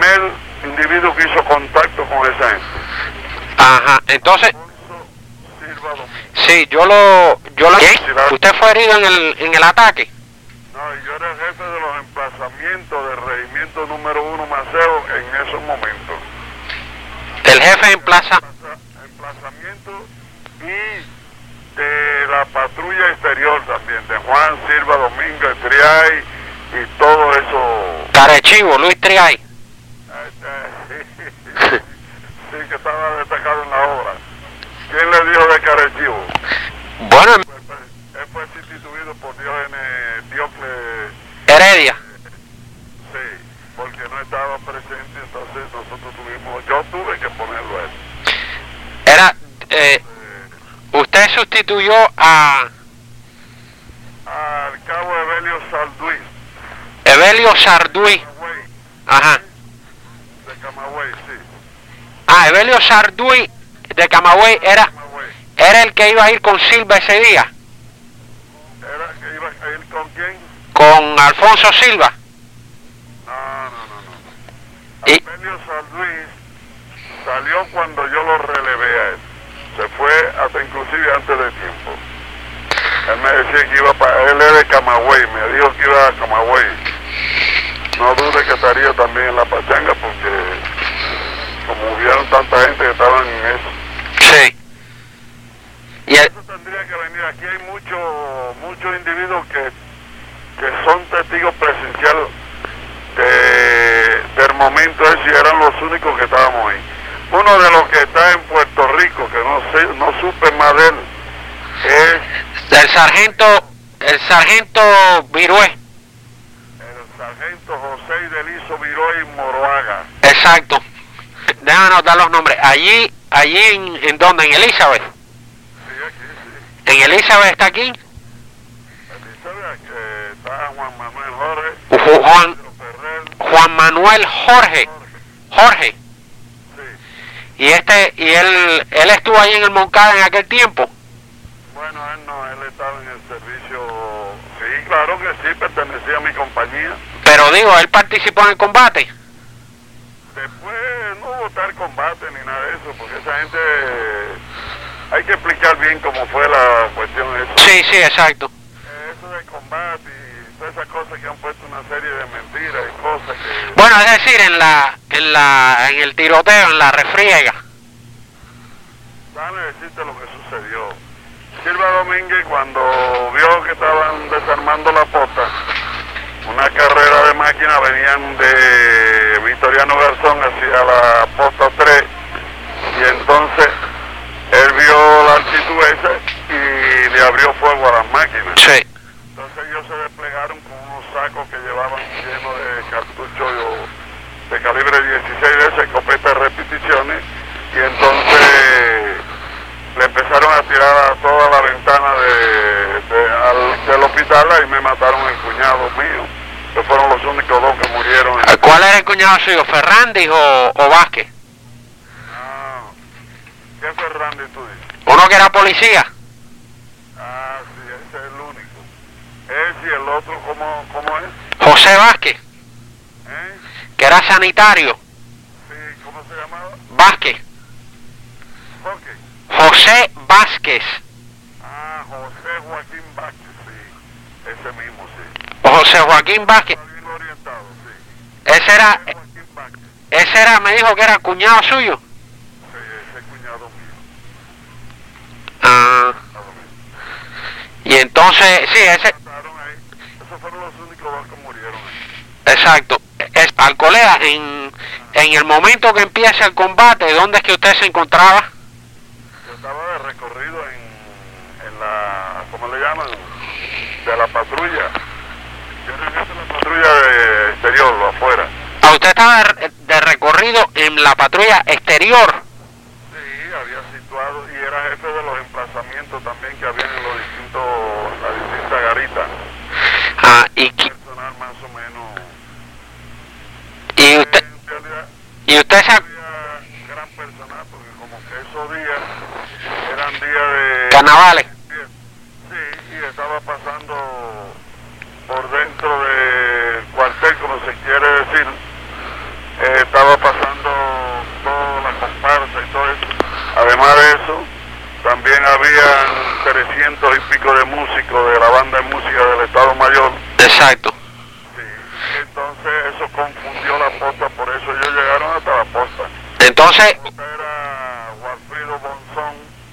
primer individuo que hizo contacto con esa gente. Ajá, entonces, Alfonso Silva Domínguez. sí, yo lo ¿usted fue herido en el ataque? No, yo era el jefe de los emplazamientos del regimiento número 1 Maceo en esos momentos. El jefe en plaza. Emplazamiento y de la patrulla exterior también, de Juan Silva Domínguez, Triay y todo eso. Carechivo, Luis Triay. Sí, que estaba destacado en la obra. ¿Quién le dijo de Carechivo? Bueno, Él fue sustituido por Diocles Heredia. sí, porque no estaba presente, entonces nosotros yo tuve que ponerlo a él. Era, usted sustituyó Al cabo Evelio Sarduy. Evelio Sarduy. Camagüey, Ajá. de Camagüey, sí. Ah, Evelio Sarduy de Camagüey Camagüey. era el que iba a ir con Silva ese día, ¿Era que iba a ir con quién? con Alfonso Silva. No. Y- Evelio Sarduy salió cuando yo lo relevé a él. Se fue hasta inclusive antes de tiempo. Él me decía que iba para... Él es de Camagüey, me dijo que iba a Camagüey. No dude que estaría también en la pachanga porque como hubieron tanta gente que estaban en eso. Sí. Y Eso tendría que venir. Aquí hay muchos individuos que son testigos presenciales del momento ese y eran los únicos que estábamos ahí. Uno de los que está en Puerto Rico, que no supe más de él, es el sargento Virué. el sargento José Idelizo Viroy Moroaga. Exacto. Déjanos anotar los nombres. Allí en donde, en Elizabeth. Sí, aquí, sí. En Elizabeth está aquí. Elizabeth, está Juan Manuel Jorge. Juan, Pedro Ferrer, Juan Manuel Jorge. Sí. Y él estuvo ahí en el Moncada en aquel tiempo. Bueno, él estaba en el servicio. Sí, claro que sí, pertenecía a mi compañía. Pero digo, él participó en el combate. Después no hubo tal combate ni nada de eso, porque esa gente... Hay que explicar bien cómo fue la cuestión de eso. Sí, exacto. Eso de combate y todas esas cosas que han puesto una serie de mentiras y cosas que... Bueno, es decir, en el tiroteo, en la refriega. Déjame decirte lo que sucedió. Silva Domínguez, cuando vio que estaban desarmando la posta, una carrera de máquinas, venían de Victoriano Garzón hacia la posta 3, y entonces él vio la altitud esa y le abrió fuego a las máquinas. Sí. Entonces ellos se desplegaron con unos sacos que llevaban llenos de cartuchos de calibre 16 de esa escopeta de repeticiones, y entonces le empezaron a tirar a toda la ventana del hospital y me mataron el cuñado mío, que fueron los únicos dos que murieron. ¿Cuál era el cuñado suyo, Fernández o Vázquez? Ah, ¿qué Fernández tú dices? Uno que era policía. Ah, sí, ese es el único. Ese y el otro, ¿cómo es? José Vázquez, ¿Eh? que era sanitario. Sí, ¿cómo se llamaba? Vázquez. Jorge. José Vázquez. Ah, José Joaquín Vázquez, sí. Ese mismo, sí. José Joaquín Vázquez. Está bien orientado, sí. Ese era, José Joaquín Vázquez. me dijo que era cuñado suyo. Sí, ese cuñado mío. Ah, Cuñado mío. y entonces, sí, ese, Mataron ahí. Esos fueron los únicos dos que murieron ahí. exacto. Alcolea, en el momento que empieza el combate, ¿dónde es que usted se encontraba? Yo estaba de recorrido en la, ¿cómo le llaman? De la patrulla. Yo regreso a la patrulla de exterior, lo afuera. Ah, usted estaba de recorrido en la patrulla exterior. Sí, había situado y era jefe de los emplazamientos también que habían en las distintas garitas. Ah, Personal más o menos. y usted, En realidad, y usted se había gran personal porque como que esos días eran días de... carnavales. Sí, y estaba pasando por dentro del cuartel, como se quiere decir, estaba 300 y pico de músicos de la banda de música del Estado Mayor. Exacto. Sí, entonces eso confundió la posta, por eso ellos llegaron hasta la posta. Entonces, La posta era Gualfrido Bonzón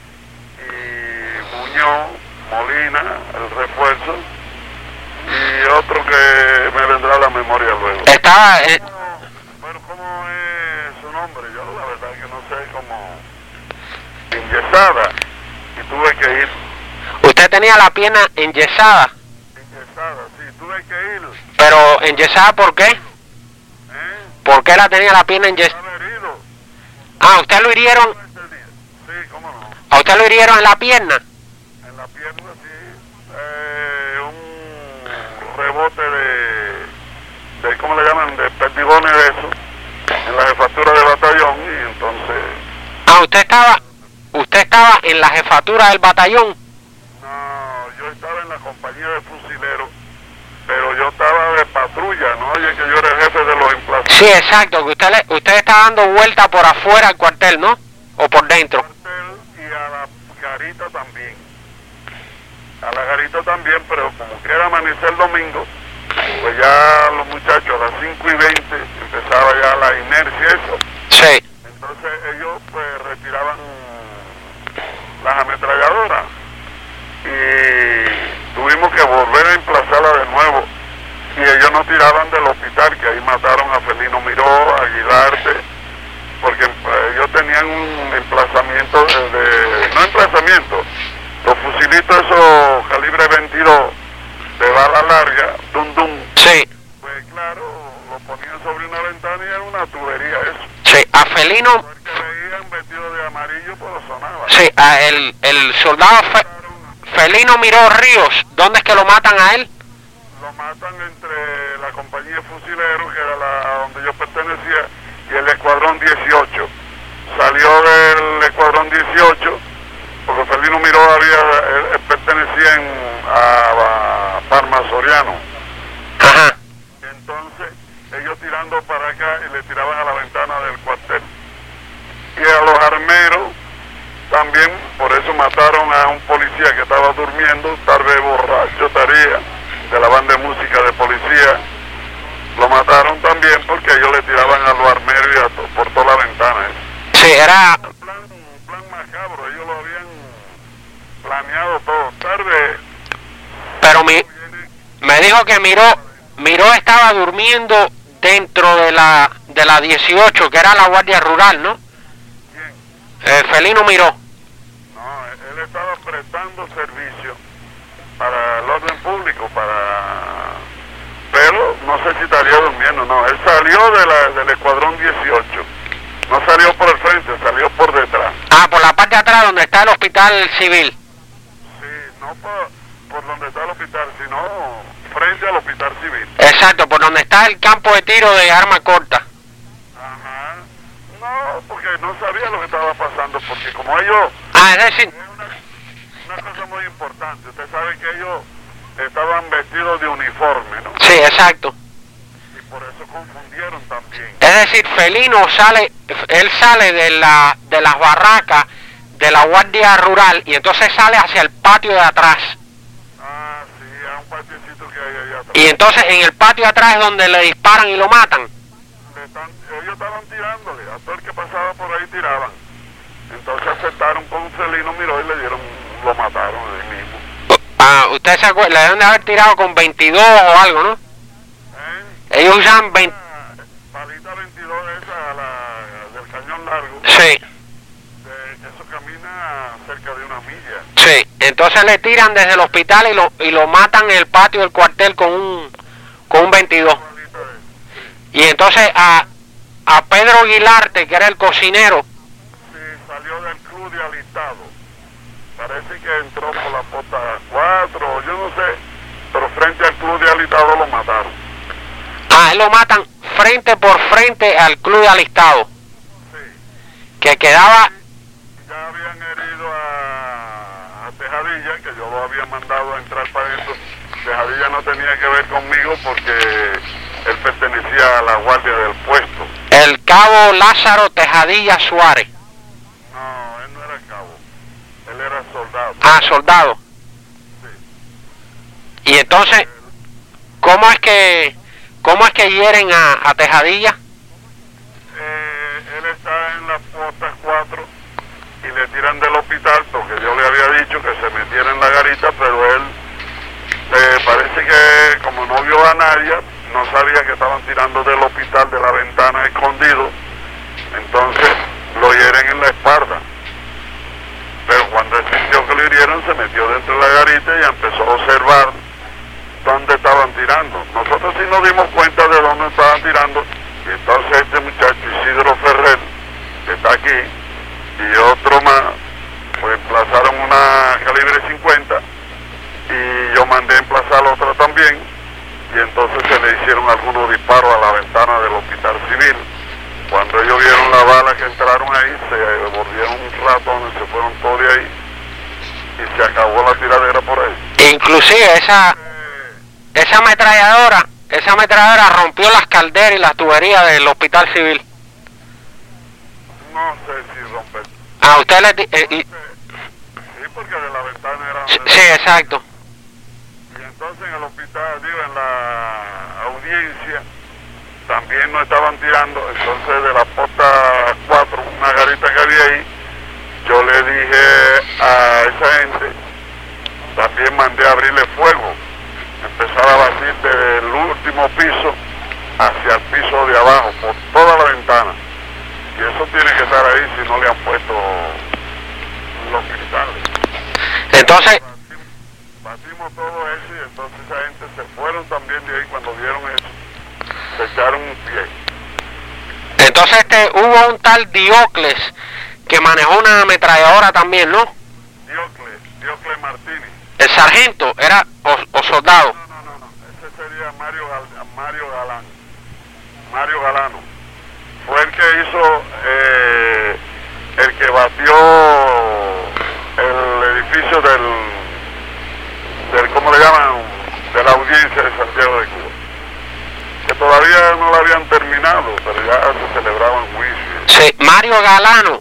y Muñoz, Molina, el refuerzo, y otro que me vendrá a la memoria luego. estaba... Bueno, ¿cómo es su nombre? Yo la verdad que no sé, como enyesada, y tuve que ir. usted tenía la pierna enyesada, Enyesada, sí, tuve que ir. pero enyesada ¿por qué? ¿Eh? ¿Por qué la tenía la pierna enyesada? Estaba herido. Ah, ¿usted lo hirieron? Sí, cómo no. ¿A usted lo hirieron en la pierna? En la pierna, sí. Un rebote de, ¿cómo le llaman? De perdigones de eso, en la jefatura de batallón, y entonces... Ah, usted estaba en la jefatura del batallón. No, yo estaba en la compañía de fusileros, pero yo estaba de patrulla, ¿no? Oye, que yo era el jefe de los emplazamientos. Sí, exacto, que usted está dando vuelta por afuera al cuartel, ¿no? O por dentro. Y a la garita también. A la garita también, pero como que era amanecer el domingo, pues ya los muchachos a las 5:20 empezaba ya la inercia eso. Sí. Entonces ellos pues retiraban las ametralladoras y tuvimos que volver a emplazarla de nuevo, y ellos no tiraban del hospital, que ahí mataron a Felino Miró, a Aguilarte, porque ellos tenían un emplazamiento no emplazamiento, los fusilitos esos calibre 22 de bala larga, dum. Sí. Pues claro, lo ponían sobre una ventana y era una tubería eso. Sí, a Felino... Porque veían vestido de amarillo, pues sonaba. Sí, el soldado Felino Miró Ríos, ¿dónde es que lo matan a él? Lo matan entre la compañía de fusileros, que era a donde yo pertenecía, y el escuadrón 18. Salió del escuadrón 18, porque Felino Miró pertenecía a Parma Soriano. Ajá. Entonces, ellos tirando para acá y le tiraban a la ventana del cuartel. Y a los armeros también, por eso mataron a un policía que estaba durmiendo, tal vez borracho estaría, de la banda de música de policía. Lo mataron también porque ellos le tiraban a los armeros y por toda la ventana. Sí, era... Un plan macabro, ellos lo habían planeado todo. Tarde. Pero me dijo que Miró estaba durmiendo dentro de la 18, que era la Guardia Rural, ¿no? ¿Quién? Felino Miró. No, él estaba prestando servicio para el orden público, pero no sé si estaría durmiendo, no. Él salió del escuadrón 18. No salió por el frente, salió por detrás. Ah, por la parte de atrás donde está el hospital civil. Sí, no por donde está el hospital, sino frente al hospital civil. Exacto, por donde está el campo de tiro de arma corta. Ajá. No, porque no sabía lo que estaba pasando, porque como ellos... Ah, es decir... Es una cosa muy importante. Usted sabe que ellos estaban vestidos de uniforme, ¿no? Sí, exacto. Y por eso confundieron también. Es decir, Felino él sale de las barracas de la Guardia Rural y entonces sale hacia el patio de atrás. Ah, sí, a un patiecito que hay allá atrás. Y entonces en el patio de atrás es donde le disparan y lo matan. Ellos estaban tirándole, a todo el que pasaba por ahí tiraban. Entonces aceptaron con Felino Miró y lo mataron ahí mismo. Ah, usted se acuerda, le deben de haber tirado con 22 o algo, ¿no? Ellos usan 20... Palita 22 esa, del cañón largo. Sí. Eso camina cerca de una milla. Sí, entonces le tiran desde el hospital y lo matan en el patio del cuartel con un 22. Y entonces a Pedro Aguilarte, que era el cocinero. Sí, salió del club de alistado. Parece que entró por la posta 4, yo no sé, pero frente al club de alistado lo mataron. Ah, él lo matan frente por frente al club de alistado. Sí. Que quedaba... Ya habían herido a Tejadilla, que yo lo había mandado a entrar para adentro. Tejadilla no tenía que ver conmigo porque él pertenecía a la guardia del puesto. El cabo Lázaro Tejadilla Suárez. No, él no era cabo, él era soldado. Ah, soldado. Y entonces, ¿cómo es que hieren a Tejadilla? Él está en las postas 4 y le tiran del hospital porque yo le había dicho que se metiera en la garita, pero él parece que como no vio a nadie, no sabía que estaban tirando del hospital de la ventana escondido, entonces lo hieren en la espalda. Pero cuando él sintió que lo hirieron, se metió dentro de la garita y empezó a observar dónde estaban tirando. Nosotros sí nos dimos cuenta de dónde estaban tirando, y entonces este muchacho Isidro Ferrer, que está aquí, y otro más, pues emplazaron una calibre 50, y yo mandé emplazar otra también, y entonces se le hicieron algunos disparos a la ventana del hospital civil. Cuando ellos vieron la bala que entraron ahí, se volvieron un rato donde se fueron todos de ahí, y se acabó la tiradera por ahí. Inclusive esa ametralladora rompió las calderas y las tuberías del hospital civil. No sé si romper. A usted le... sí, porque de la ventana era... Sí, exacto. Y entonces en el hospital, digo, en la audiencia, también no estaban tirando. Entonces de la posta 4, una garita que había ahí, yo le dije a esa gente, también mandé a abrirle fuego, empezar a batir desde el último piso hacia el piso de abajo, por toda la ventana. Y eso tiene que estar ahí si no le han puesto los cristales. Entonces... Batimos todo eso y entonces esa gente se fueron también de ahí cuando vieron eso. Se echaron un pie. Entonces hubo un tal Diocles que manejó una ametralladora también, ¿no? Diocles Martínez. El sargento era o soldado. No. Ese sería Mario Galán. Mario Galano. Fue el que hizo, el que batió el edificio del ¿cómo le llaman? De la audiencia de Santiago de Cuba. Que todavía no la habían terminado, pero ya se celebraba un juicio. Sí, Mario Galano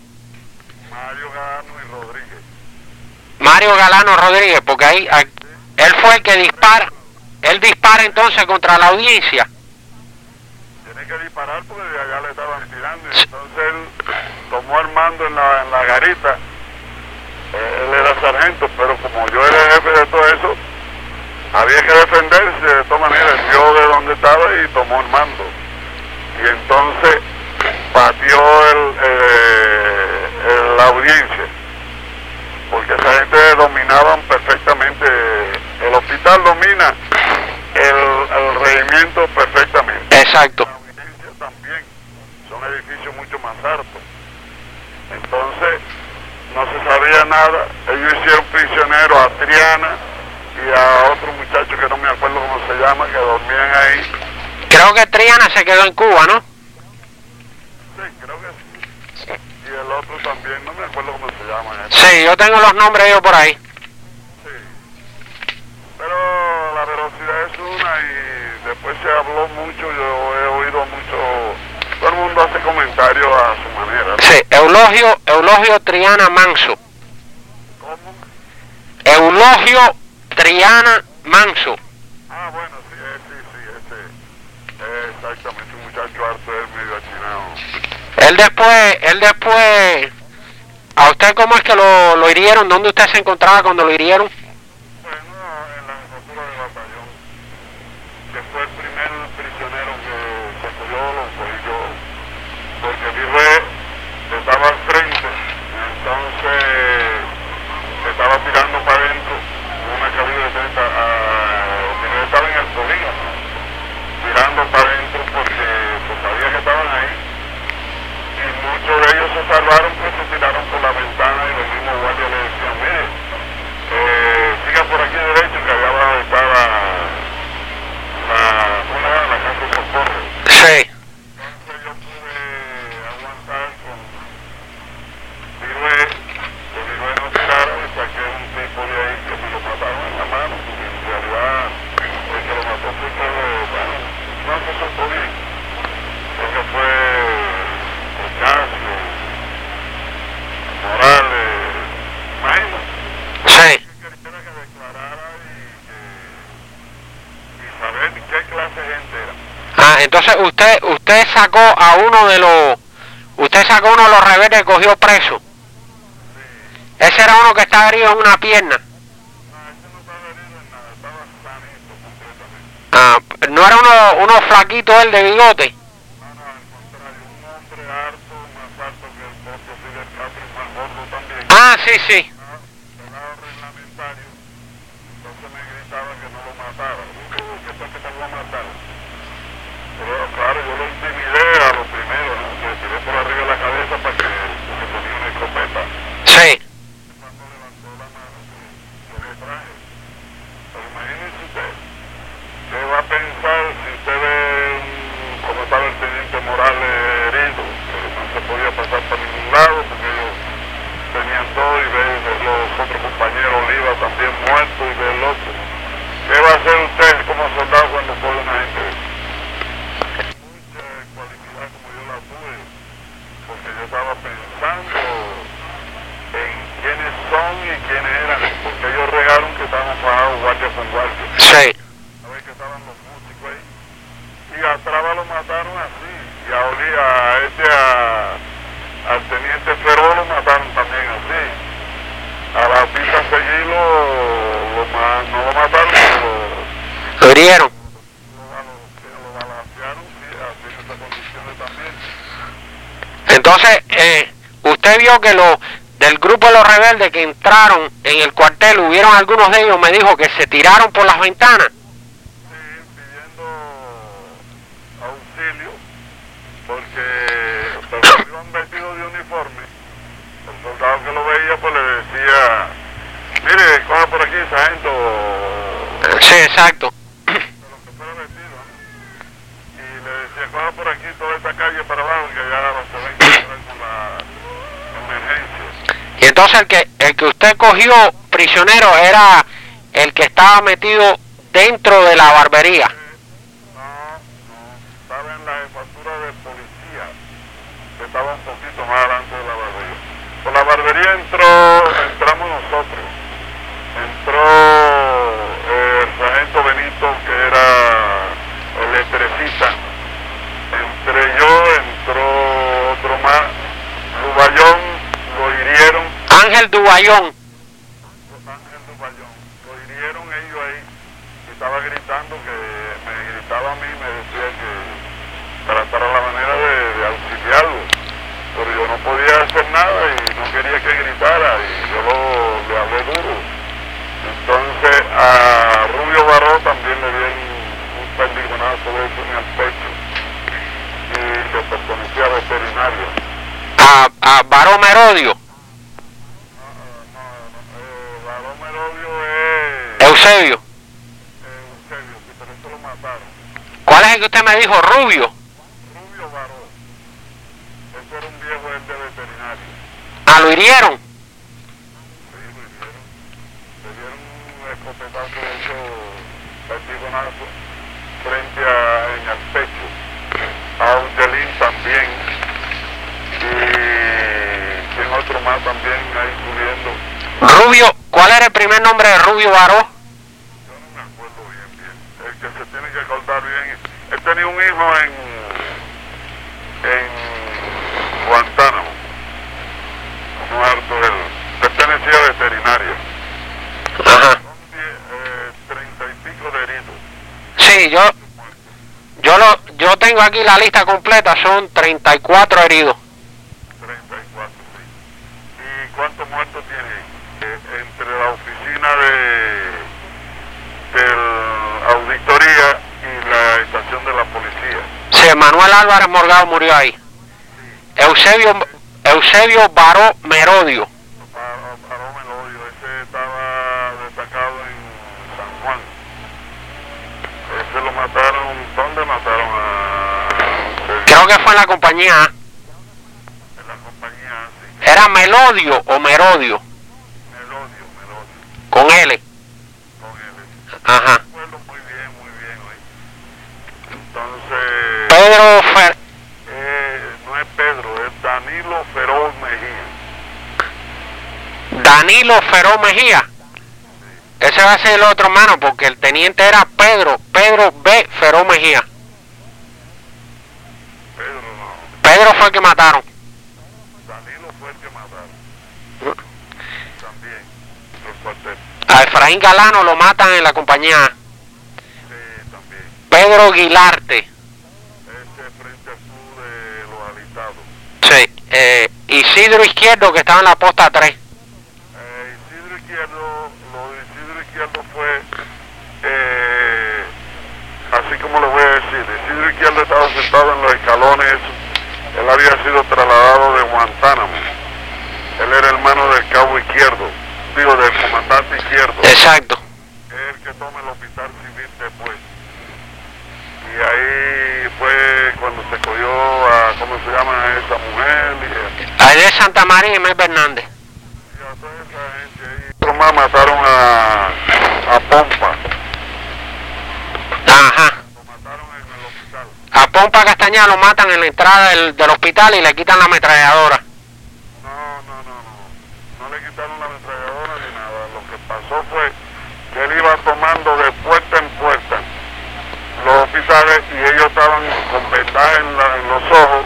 y Rodríguez. Mario Galano Rodríguez, porque ahí él fue el que dispara. Él dispara entonces contra la audiencia. Tiene que disparar porque de allá le estaban tirando. Y entonces él tomó el mando en la garita. Él era sargento, pero como yo era el jefe de todo eso, había que defenderse. De todas maneras, vio de dónde estaba y tomó el mando. Y entonces batió la audiencia, porque esa gente dominaban perfectamente. El hospital domina el regimiento perfectamente. Exacto. La audiencia también, son edificios mucho más altos. Entonces no se sabía nada. Ellos hicieron prisionero a Triana y a otro muchacho que no me acuerdo cómo se llama, que dormían ahí. Creo que Triana se quedó en Cuba, ¿no? Sí, creo que sí. Y el otro también, no me acuerdo cómo se llama. Sí, yo tengo los nombres yo por ahí. Sí. Pero la velocidad es una y después se habló mucho, yo he oído mucho, todo el mundo hace comentarios a su manera, ¿no? Sí, Eulogio Triana Manso. ¿Cómo? Eulogio Triana Manso. Ah, bueno, sí, exactamente, un muchacho harto, es medio achinado. Él después, ¿a usted cómo es que lo hirieron? ¿Dónde usted se encontraba cuando lo hirieron? Bueno, en la jefatura del batallón, que fue el primer prisionero que se cogió, lo cogí yo, porque mi rey estaba al frente, entonces estaba tirando para adentro una calibre 30, que estaba en el polígono, tirando para adentro porque sabía que estaban ahí, y muchos de ellos se salvaron, pues se tiraron por la ventana y los mismos guardias le decían, mire, siga por aquí derecho, que allá abajo está la casa de socorro. Sí. Entonces yo pude aguantar con Virué, que Virué no tirara, y saqué un tipo de ahí que me lo mataron en la mano, porque en realidad el que lo mató fue que no se soltó bien, porque fue Ocasio, entonces usted sacó a uno de los rebeldes que cogió preso. Ese era uno que estaba herido en una pierna. Ah, ¿no era uno flaquito él de bigote? Ah, sí, sí. Claro, yo lo intimidé a lo primero, ¿no? Que tiré por arriba de la cabeza para que se ponía una escopeta. Sí. Cuando levantó la mano, yo le traje. Pero imagínense usted, ¿qué va a pensar si usted ve como estaba el teniente Morales herido? Que no se podía pasar por ningún lado porque ellos tenían todo y ve los otros compañeros Oliva también muertos y ve el otro. ¿Qué va a hacer usted como soldado cuando coge una gente? Porque yo estaba pensando en quiénes son y quiénes eran, porque ellos regaron que estaban fajados guardia con guardia. Sí. A ver que estaban los músicos ahí. Y a Traba lo mataron así. Y a al teniente Feró lo mataron también así. A la pista Seguilo no lo mataron, pero Lo hirieron. lo balancearon, sí, así en estas condiciones también. Entonces, usted vio que del grupo de los rebeldes que entraron en el cuartel, hubieron algunos de ellos, me dijo, que se tiraron por las ventanas. Sí, pidiendo auxilio, porque iban vestidos de uniforme. El soldado que lo veía, pues le decía, mire, coja por aquí, sargento. Sí, exacto. De lo que fuera vestido, ¿no? Y le decía, coja por aquí toda esta calle para abajo, que ya se va a encontrar con la emergencia. Y entonces el que usted cogió prisionero era el que estaba metido dentro de la barbería. No, estaba en la jefatura de policía, que estaba un poquito más adelante de la barbería. Por la barbería entramos nosotros. Entró el sargento Benito, que era electricista. Entré yo, entró otro más. Dubayón, lo hirieron. Ángel Dubayón. Ángel Dubayón, lo hirieron ellos ahí. Y estaba gritando, que me gritaba a mí, me decía que tratara la manera de auxiliarlo. Pero yo no podía hacer nada y no quería que gritara, y yo le hablé duro. Entonces a Rubio Baró también le dieron un perdigonazo de eso en el pecho, y le pertenecía a veterinario. A Baró Merodio. Baró Merodio es Eusebio. Eusebio, sí, pero eso lo mataron. ¿Cuál es el que usted me dijo? Rubio. Rubio Baró, ese era un viejo de veterinario. Ah, lo hirieron. Sí, lo hirieron. Le dieron un escopetazo de hecho perdigonazo en el pecho. A Ungelín también. Y quien otro más también ahí subiendo. Rubio, ¿cuál era el primer nombre de Rubio Baró? Yo no me acuerdo bien. El que se tiene que acordar bien. Él tenía un hijo en Guantánamo. Muerto él. Pertenecía a veterinaria. Ajá. Son 30 y pico de heridos. Sí, yo tengo aquí la lista completa, son 34 heridos. 34, sí. ¿Y cuántos muertos tiene? Entre la oficina de la auditoría y la estación de la policía. Sí, Manuel Álvarez Morgado murió ahí. Eusebio Baró Merodio. Baró Merodio, ese estaba destacado en San Juan. Ese lo mataron, ¿dónde mataron a Eusebio? Creo que fue en la compañía A. En la compañía, sí. ¿Era Melodio o Merodio? Melodio. Con L. Con él. Ajá. Recuerdo muy bien, hoy. Entonces... Pedro no es Pedro, es Danilo Feró Mejía. Danilo Feró Mejía. Ese va a ser el otro hermano, porque el teniente era Pedro B. Feró Mejía. fue el que mataron. Danilo fue el que mataron. También, el cuartel. A Efraín Galano lo matan en la compañía A. Sí, también. Pedro Guilarte. Ese frente sur de los alistados. Sí. Isidro Izquierdo, que estaba en la posta 3. Isidro Izquierdo, lo de Isidro Izquierdo fue, así como le voy a decir, Isidro Izquierdo estaba sentado en los escalones, él había sido trasladado de Guantánamo, él era hermano del cabo Izquierdo, digo, del comandante Izquierdo. Exacto. Es el que toma el hospital civil después. Y ahí fue cuando se cogió a, ¿cómo se llama esa mujer? Ahí de Santa María y Mel Hernández. Y a toda esa gente ahí. Otros más mataron a Pompa. Ajá. Lo mataron en el hospital. A Pompa Castañeda lo matan en la entrada del hospital y le quitan la ametralladora. No le quitaron la ametralladora ni nada. Lo que pasó fue que él iba tomando de puerta en puerta los hospitales y ellos estaban con vendaje en los ojos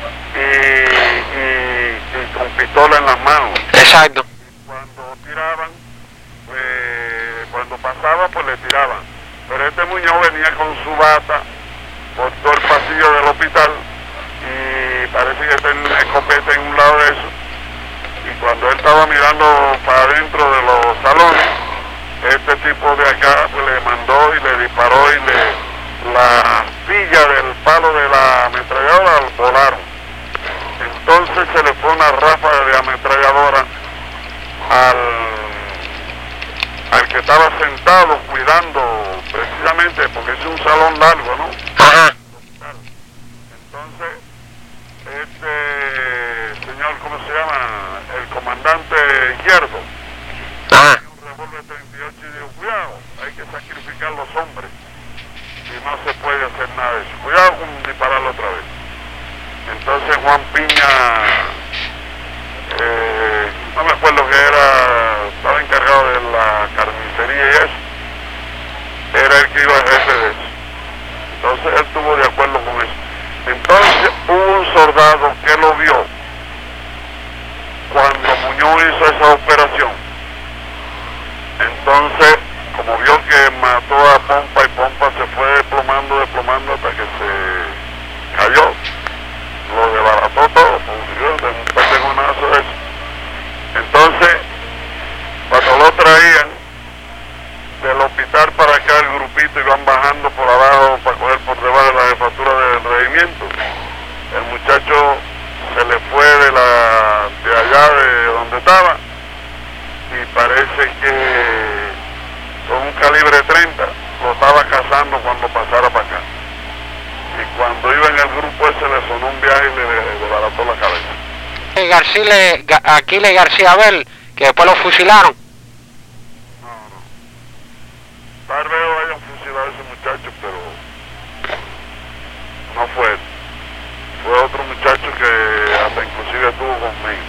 y con pistola en las manos. Exacto. Cuando tiraban, cuando pasaba, pues le tiraban. Pero este Muñoz venía con su bata por todo el pasillo del hospital y parece que tenía una escopeta en un lado de eso. Y cuando él estaba mirando para adentro de los salones, este tipo de acá pues, le mandó y le disparó y la astilla del palo de la ametralladora volaron. Entonces se le fue una ráfaga de ametralladora al que estaba sentado cuidando precisamente porque es un salón largo, ¿no? Ajá. Entonces, este señor, ¿cómo se llama? El comandante Izquierdo. Ajá. Un revólver 38 y dijo, cuidado, hay que sacrificar los hombres. Y no se puede hacer nada de eso. Cuidado con dispararlo otra vez. Entonces Juan Piña, no me acuerdo que era, estaba encargado de la carnicería y eso, era el que iba a jefe de eso. Entonces él estuvo de acuerdo con eso. Entonces hubo un soldado que lo vio cuando Muñoz hizo esa operación. Entonces, como vio que mató a Pompa y Pompa se fue desplomando hasta que se cayó, lo desbarató todo, consiguió de un perdigonazo eso. Entonces, cuando lo traían del hospital para acá el grupito iban bajando por abajo para coger por debajo de la jefatura del regimiento, el muchacho se le fue de allá de donde estaba y parece que con un calibre 30 lo estaba cazando cuando pasara para acá. Y cuando iba en el grupo ese le sonó un viaje y le desbarató la cabeza. Aquiles García Abel, que después lo fusilaron. Tal vez lo hayan fusilado a ese muchacho, pero no fue él. Fue otro muchacho que hasta inclusive estuvo conmigo.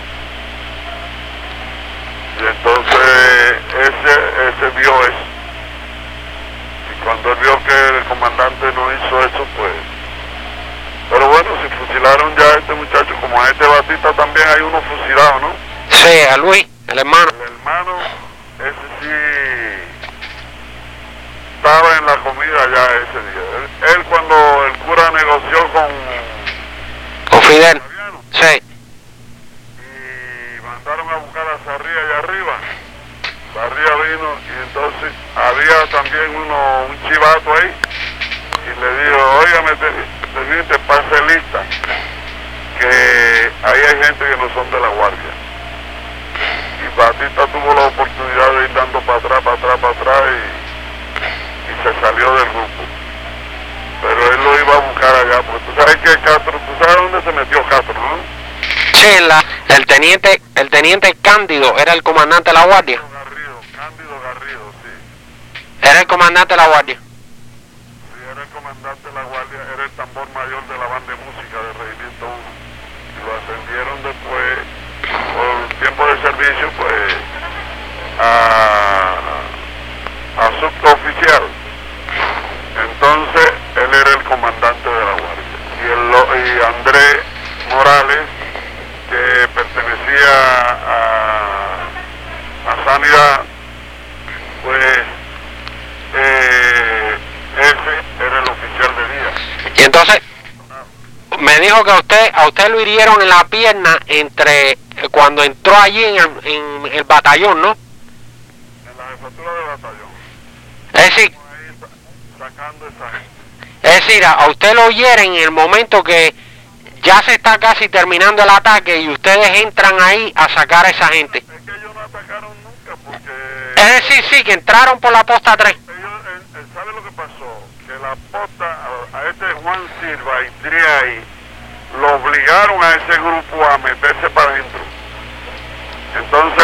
Y entonces ese vio eso. Y cuando él vio que el comandante no hizo eso, pues... Pero bueno, si fusilaron ya a este muchacho, como a este Batista también hay uno fusilado, ¿no? Sí, a Luis, el hermano. El hermano, ese sí... estaba en la comida ya ese día. Él cuando el cura negoció con Fidel. Sí. Y mandaron a buscar a Sarria allá arriba. Sarria vino y entonces había también un chivato ahí y le dijo, óigame, teniente, pase lista, que ahí hay gente que no son de la guardia. Y Batista tuvo la oportunidad de ir dando para atrás y se salió del grupo. Pero él lo iba a buscar allá, porque tú sabes que Castro, tú sabes dónde se metió Castro, ¿no? Sí, el teniente Cándido era el comandante de la guardia. Cándido Garrido, sí. Era el comandante de la guardia. Sí, era el comandante de la guardia, era el tambor mayor de la banda de música del Regimiento 1. Y lo ascendieron después, por tiempo de servicio, pues, a suboficial. Entonces, él era el comandante de la guardia. Y Andrés Morales dijo que a usted lo hirieron en la pierna cuando entró allí en el batallón, ¿no? En la jefatura del batallón. Es decir, Ahí sacando esa gente. es decir, a usted lo hieren en el momento que ya se está casi terminando el ataque y ustedes entran ahí a sacar a esa gente. Es que ellos no atacaron nunca porque... Es decir, sí, que entraron por la posta 3. Ellos, ¿sabe lo que pasó? Que la posta, a este Juan Silva y Triay, lo obligaron a ese grupo a meterse para adentro. Entonces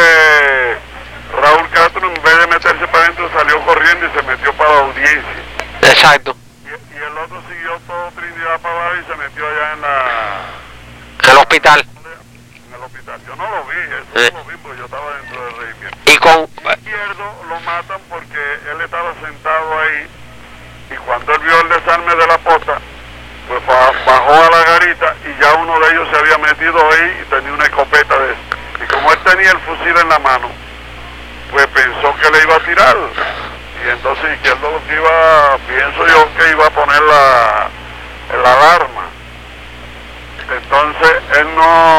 Raúl Castro, en vez de meterse para adentro, salió corriendo y se metió para la audiencia. Exacto. Y el otro siguió todo Trinidad para abajo y se metió allá en El hospital. el hospital. Yo no lo vi, eso no lo vi porque yo estaba dentro del regimiento. Y con... Izquierdo lo matan porque él estaba sentado ahí y cuando él vio el desarme de la posta, pues bajó a la garita y ya uno de ellos se había metido ahí y tenía una escopeta de eso. Y como él tenía el fusil en la mano, pues pensó que le iba a tirar. Y entonces Izquierdo lo que pienso yo que iba a poner la alarma. Entonces él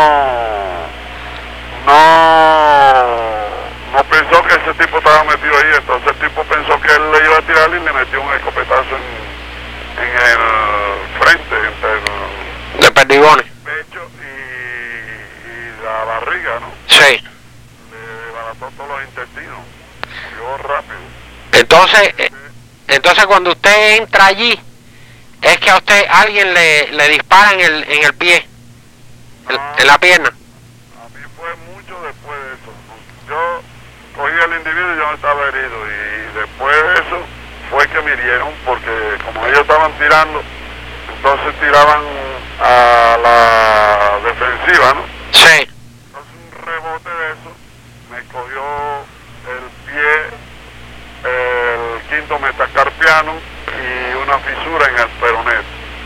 no pensó que ese tipo estaba metido ahí, entonces el tipo pensó que él le iba a tirar y le metió un escopetazo en el frente, entre de perdigones. el pecho y la barriga, ¿no? Sí. Le desbarató todos los intestinos, murió rápido. Entonces cuando usted entra allí, es que a usted alguien le dispara en el pie, en la pierna. A mí fue mucho después de eso. Yo cogí al individuo y yo no estaba herido. Y después de eso fue que me hirieron porque como ellos estaban tirando, entonces tiraban a la defensiva, ¿no? Sí. Entonces un rebote de eso me cogió el pie, el quinto metacarpiano y una fisura en el peroné.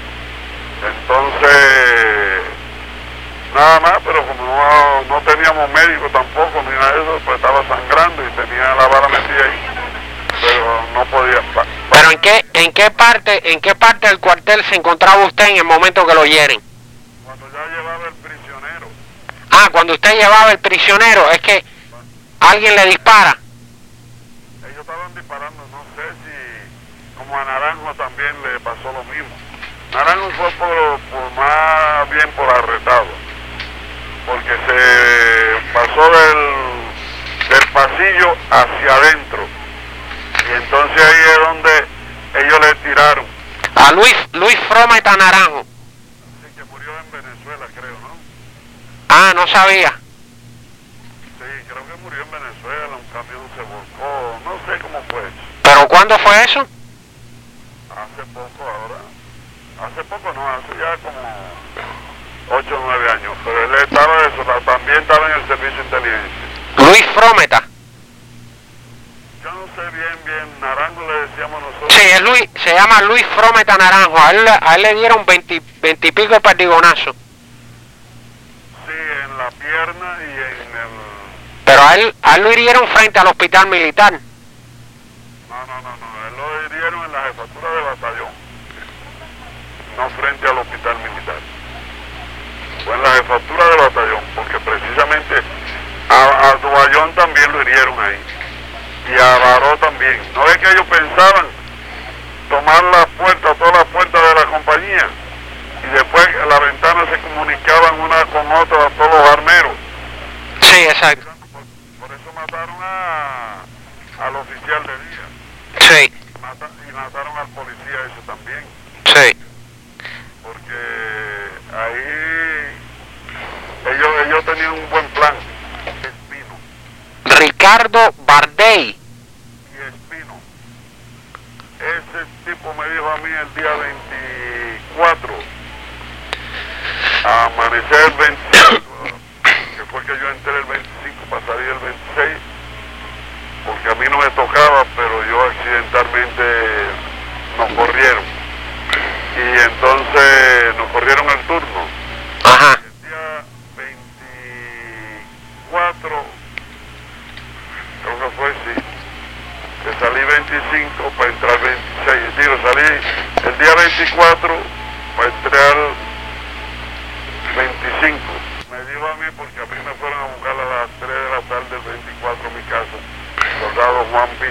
Entonces, nada más, pero como no teníamos médico tampoco ni nada de eso, pues estaba sangrando y tenía la bala metida ahí, pero no podía. Pero ¿en qué parte del cuartel se encontraba usted en el momento que lo hieren? Cuando ya llevaba el prisionero. Ah, cuando usted llevaba el prisionero, es que alguien le dispara. Ellos estaban disparando, no sé si como a Naranjo también le pasó lo mismo. Naranjo fue por más bien por arretado, porque se pasó del pasillo hacia adentro y entonces ahí es donde ellos le tiraron. A Luis Frometa Naranjo. Así que murió en Venezuela, creo, ¿no? Ah, no sabía. Sí, creo que murió en Venezuela, un camión se volcó, no sé cómo fue eso. ¿Pero cuándo fue eso? Hace poco ahora. Hace poco no, hace ya como 8 o 9 años, pero él estaba eso, también estaba en el servicio de inteligencia. Luis Frometa. Yo no sé bien, Naranjo le decíamos nosotros. Sí, se llama Luis Frometa Naranjo. A él le dieron 20 y pico de perdigonazos. Sí, en la pierna y en el... Pero a él lo hirieron frente al hospital militar. No, él lo hirieron en la jefatura de batallón, no frente al hospital militar. Fue en la jefatura de batallón, porque precisamente a Dubayón también lo hirieron ahí. Y a Baró también. No es que ellos pensaban tomar las puertas, todas las puertas de la compañía, y después las ventanas se comunicaban una con otra, todos los armeros. Sí, exacto. Por eso mataron al oficial de día. Sí. Y mataron al policía ese también. Sí. Porque ahí ellos tenían un buen plan. Espino. Ricardo Bardey. Y Espino. Ese tipo me dijo a mí el día 24, a amanecer el 25, que fue que yo entré el 25 para salir el 26, porque a mí no me tocaba, pero yo accidentalmente nos corrieron. Y entonces nos corrieron el turno. Ajá. El día 24, creo que fue, sí, que salí 25 para entrar 26, digo, salí el día 24 para entrar 25. Me dijo a mí, porque a mí me fueron a buscar a las 3 de la tarde del 24 a mi casa, el soldado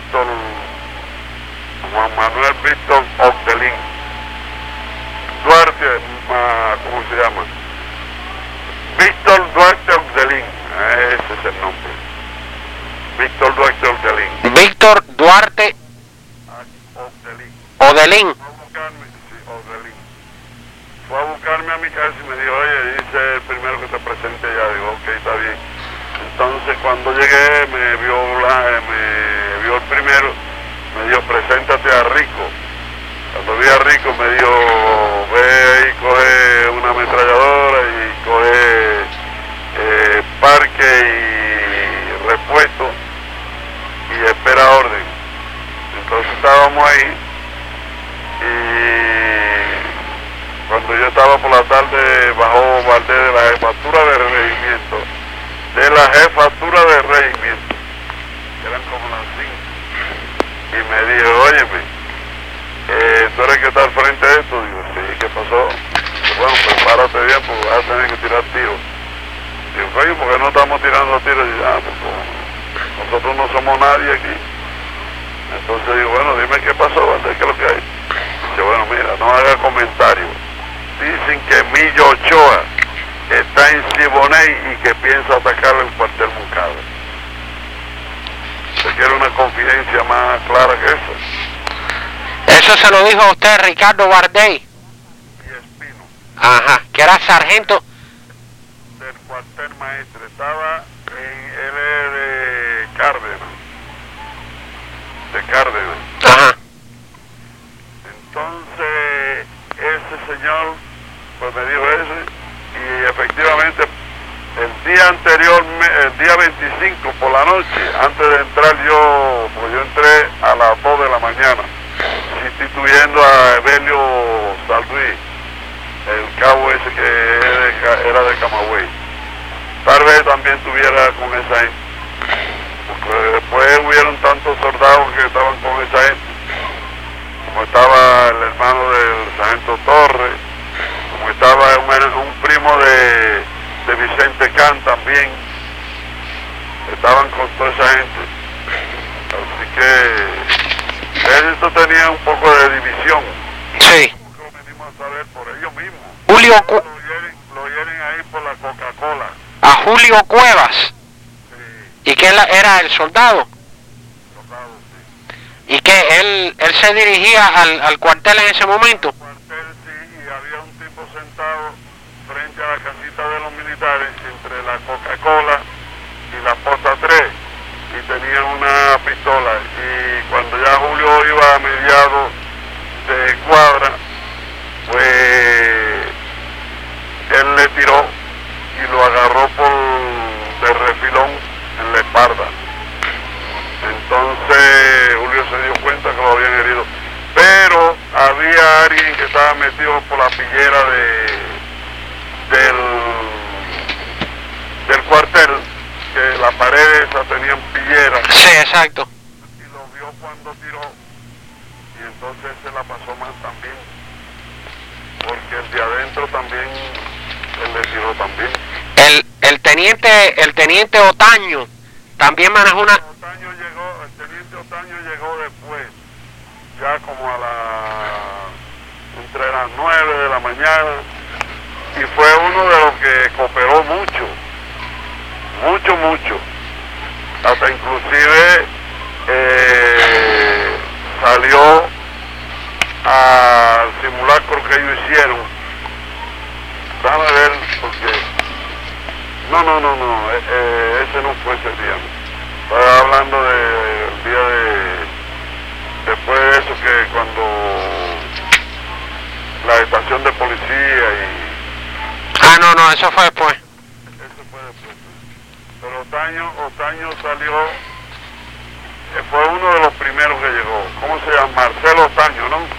Juan Manuel Víctor Ocdelín Duarte, ¿cómo se llama? Víctor Duarte Ocdelín, ese es el nombre. Víctor Duarte Ocdelín. Víctor Duarte Odelín. Fue a buscarme a mi casa y me dijo, oye, dice el primero que te presente ya. Digo, ok, está bien. Entonces cuando llegué me vio el primero, me dijo, preséntate a Rico. Cuando vi a Rico me dijo, ve y coge una ametralladora y coge parque y repuesto y espera orden. Entonces estábamos ahí y cuando yo estaba por la tarde bajó Valdés de la jefatura de regimiento, eran como las 5, y me dijo, óyeme, tú eres que está al frente de esto. Digo, sí, ¿qué pasó? Digo, bueno, prepárate bien porque vas a tener que tirar tiros. Digo, oye, ¿por qué no estamos tirando tiros? Y pues nosotros no somos nadie aquí. Entonces digo, bueno, dime qué pasó, Valdés, ¿qué es lo que hay? Dice, bueno, mira, no haga comentarios. Dicen que Millo Ochoa está en Siboney y que piensa atacar el cuartel Moncada. ¿Se quiere una confidencia más clara que esa? Eso se lo dijo a usted Ricardo Bardey. Y Espino. Ajá, que era sargento Del cuartel maestre. Estaba él es de Cárdenas. Ajá. Entonces, ese señor, pues me dijo eso, y efectivamente, el día anterior, el día 25 por la noche, antes de entrar pues yo entré a las 2 de la mañana, sustituyendo a Evelio Salduí, el cabo ese que era de Camagüey. Tal vez también estuviera con esa gente, porque después hubieron tantos soldados que estaban con esa gente, como estaba el hermano del sargento Torres, como estaba un primo de Vicente Can también, estaban con toda esa gente. Así que esto tenía un poco de división. Sí. Lo venimos a saber por ellos mismos. Lo hieren ahí por la Coca-Cola. A Julio Cuevas. Sí. ¿Y que él era el soldado? Soldado, sí. ¿Y que él se dirigía al cuartel en ese momento? Cuartel, sí, y había un tipo sentado frente a la casita de los militares entre la Coca-Cola y la Posta 3, y tenía una pistola, y cuando ya Julio iba a mediados de cuadra, pues él le tiró y lo agarró de refilón en la espalda. Entonces Julio se dio cuenta que lo habían herido, pero había alguien que estaba metido por la pillera del cuartel, que la pared esa tenían pillera. Sí, exacto. Y lo vio cuando tiró, y entonces se la pasó mal también, porque el de adentro también, él le tiró también. El teniente Otaño también manejó una... El teniente Otaño llegó después, ya como entre las 9 de la mañana, y fue uno de los que cooperó mucho, hasta inclusive salió al simulacro que ellos hicieron. Déjame ver, porque no, ese no fue ese día. Estaba hablando del día después de eso, que cuando la estación de policía y... Ah, no, eso fue después. Eso fue después. Pero Otaño salió, fue uno de los primeros que llegó. ¿Cómo se llama? Marcelo Otaño, ¿no?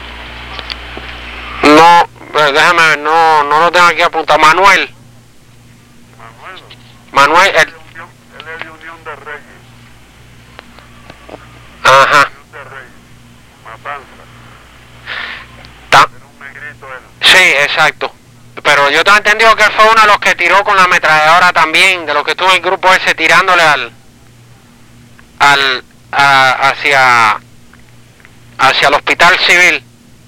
No, déjame ver, no lo tengo aquí apuntado. Manuel, él es de Unión de Reyes. ajá. Unión de Reyes, Matanza. Ta- Era un negrito él. sí, exacto. pero yo tengo entendido que él fue uno de los que tiró con la ametralladora también, de los que estuvo en el grupo ese tirándole hacia el hospital civil.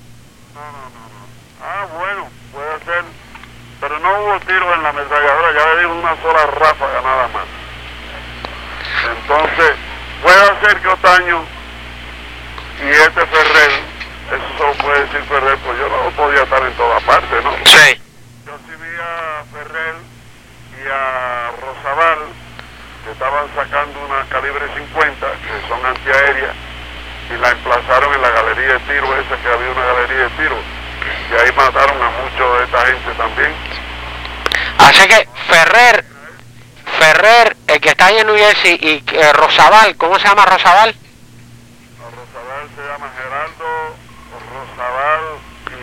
No. Ah, bueno, puede ser, pero no hubo tiros en la ametralladora, ya le digo una sola ráfaga nada más. Entonces, puede ser que Otaño y este Ferrer, eso solo puede decir Ferrer, pues yo no podía estar en toda parte, ¿no? Sí. Yo sí vi a Ferrer y a Rosabal, que estaban sacando una calibre 50, que son antiaéreas, y la emplazaron en la galería de tiro esa, que había una galería de tiro, y ahí mataron a muchos de esta gente también. Así que Ferrer, el que está ahí en New Jersey, y Rosabal, ¿cómo se llama Rosabal? Rosabal se llama Geraldo Rosabal y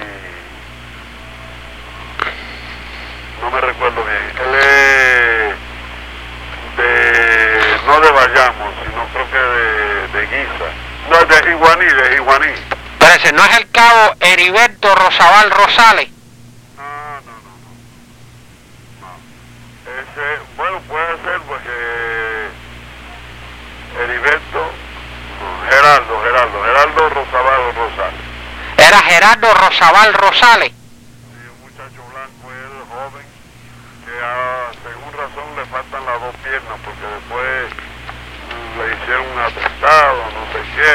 no me recuerdo bien. Él es no de Bayamo, sino creo que de Guisa. No, de Iguaní. Parece, ¿no es el cabo Heriberto Rosabal Rosales? No. Ese, bueno, puede ser porque Heriberto, Geraldo Rosabal Rosales. Era Gerardo Rosabal Rosales. Sí, un muchacho blanco, él joven, que según razón le faltan las dos piernas, porque después le hicieron un atentado, no sé qué,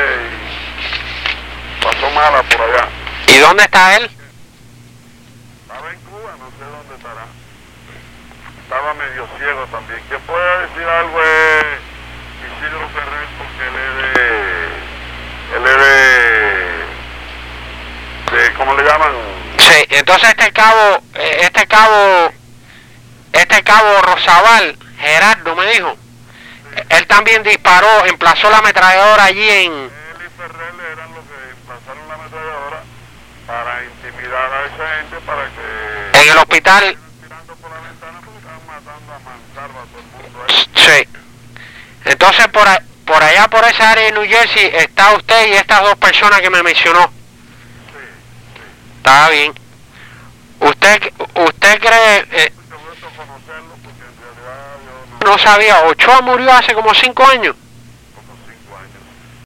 y pasó mala por allá. ¿Y dónde está él? Estaba en Cuba, no sé dónde estará. Estaba medio ciego también. ¿Quién puede decir algo es Isidro Ferrer? Porque él es de ¿cómo le llaman? Sí, entonces este cabo Rosabal, Gerardo me dijo, él también disparó, emplazó la ametralladora allí en... Él y Ferrer eran los que emplazaron la ametralladora para intimidar a esa gente, para que... En el hospital... tirando por la ventana porque estaban matando a mansalva a todo el mundo ahí. Sí. Entonces por allá, por esa área de New Jersey, está usted y estas dos personas que me mencionó. Sí. Está bien. ¿Usted cree... Mucho gusto conocerlo, porque en realidad yo no... no sabía, Ochoa murió hace como 5 años.